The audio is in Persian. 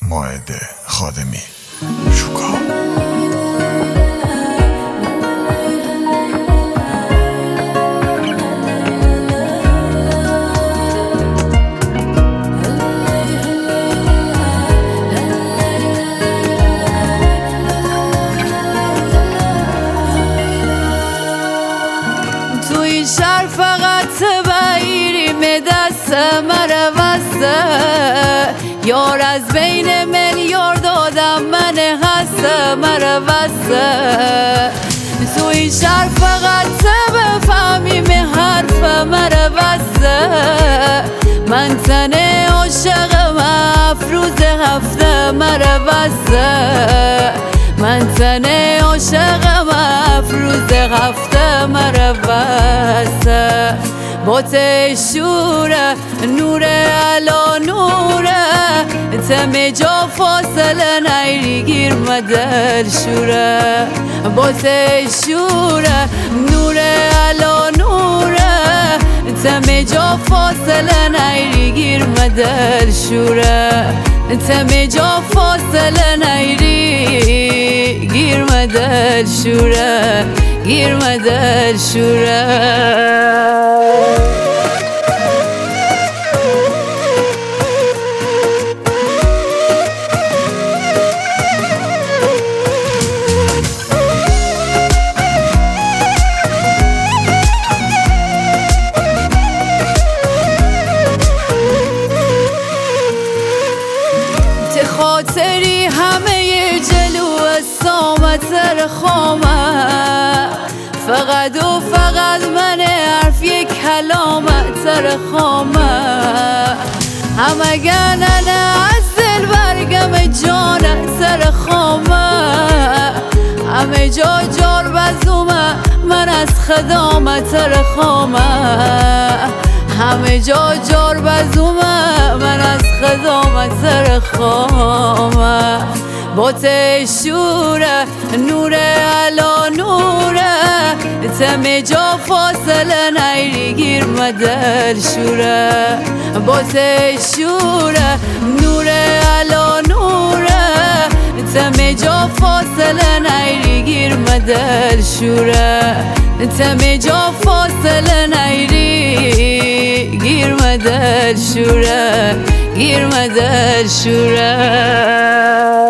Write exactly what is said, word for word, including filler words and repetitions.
مائده خادمی شوکا. تو این شهر فقط بگیریم دست مرا وسته، یار از بین میلیارد آدم من هست مرا وسته. تو این شهر فقط بفهمیم حرف مرا وسته، من تنه عاشقم افروز هفته مرا وسته، من تنه عاشقم افروز هفته مرا وسته. با شوره نور علا نوره، تم جا فاصله نیری گیر مدل شوره. با شوره نور علا نوره، تم جا فاصله نیری گیر مدل شوره. تم جا فاصله نیری گیر مدل شوره، گیر مدل شوره. خاطری همه جلو سامت سر خامه، فقط و فقط من حرف یک کلامت سر خامه. همه گنن از دل برگم جانت سر خامه، همه جا جار بزومه من از خدامت سر خامه، همه جا جار بزومه من از خدامت سر خامه. با شوره نور علا نوره، تم جا فاصله نیری گیر مدل شوره. با شوره نور علا نوره، تم جا فاصله نیری گیر مدل شوره. تم جا فاصله نیری گیر مدل شوره، گیر مدل شوره.